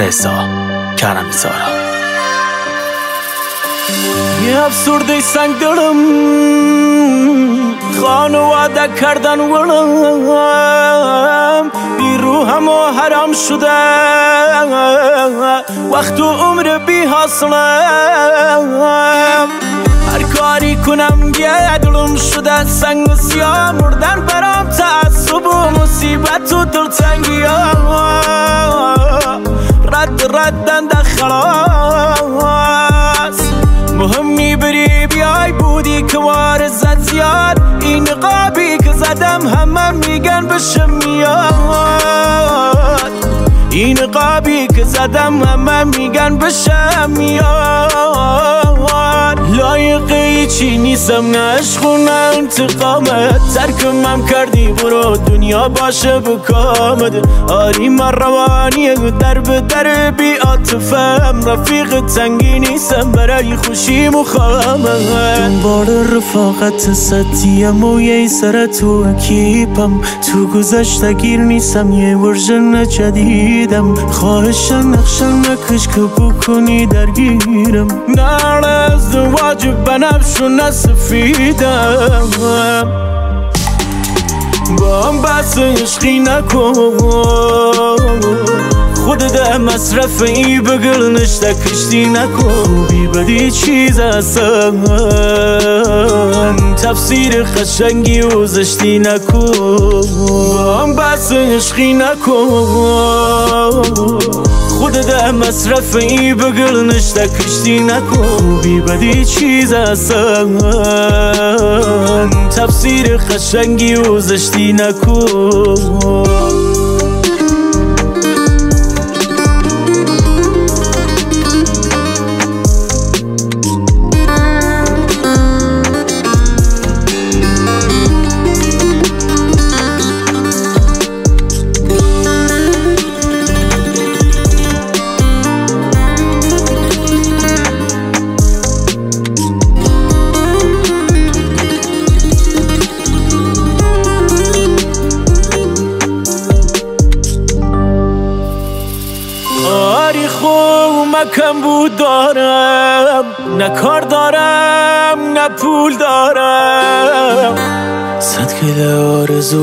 رضا کرمی‌زارا. یه افسرده سنگ دلم خانواده کردن ولم بی روحم و حرام شده وقت و عمر بی حاصلم هر کاری کنم یه دلم شده سنگ سیاه مردن برام تعصب و مصیبت و دلتنگی ردن در خلاص مهمی بری بیای بودی که وارزت زیاد این نقابی که زدم همه میگن بشم میاد این نقابی که زدم همه میگن بشم میاد لایقه چی نیستم نه عشق و نه انتقامت ترکمم کردی برو دنیا باشه بکامد آری من روانی در به در بی عاطفم رفیق تنگی نیستم برای خوشی مخامت دنبال رفاقت ستیم و یه سر تو اکیپم تو گذشته گیر نیستم یه ورژن جدیدم خواهش نقشن نکش که بکنی درگیرم نه ازدواج بنفش و نسفیدم با هم بحث عشقی نکن خودت مصرف ای بگل نشته کشتی نکن بی بدی چیز هستن تفسیر خشنگی و زشتی نکن با هم بحث عشقی نکن خودت مصرف ای بگل نشته کشتی نکن بی بدی چیز هستن تفسیر خشنگی و زشتی نکن کم بود دارم نه کار دارم نه پول دارم 100 کیلو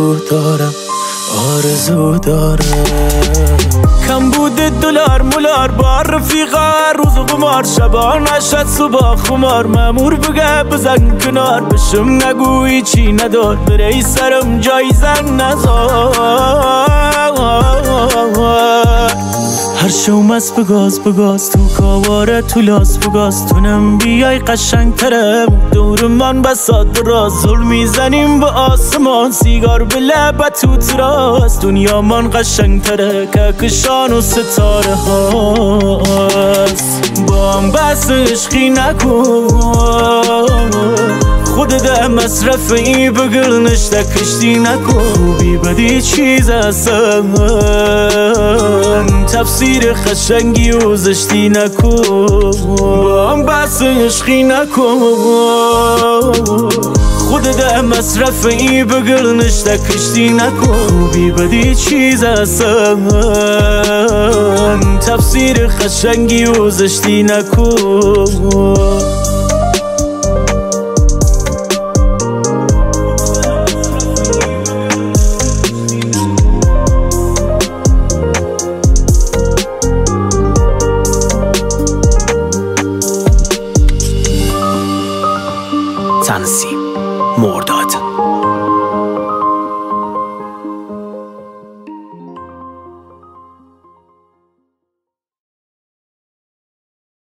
آرزو دارم کم بود دلار مولار با رفیقا روز قمار شبا نشد صبح خمار مامور بگه بزن کنار بشم نگویی چی ندار بری سرم جای زن نزار هر شو مست بگاز تو کاواره تو لاس بگاز تو نم بیای قشنگ تره دور من بساد راز ظلم میزنیم به آسمان سیگار به لبت تو تراس دنیا من قشنگ تره کهکشان و ستاره هاست با هم بحث عشقی نکن خودت مصرف ای بگل نشته کشتی نکن بی بدی چیز هستن تفسیر خشنگی و زشتی نکن با هم بحث عشقی نکن خودت مصرف ای بگل نشته کشتی نکن بی بدی چیز هستن تفسیر خشنگی و زشتی نکن تنظیم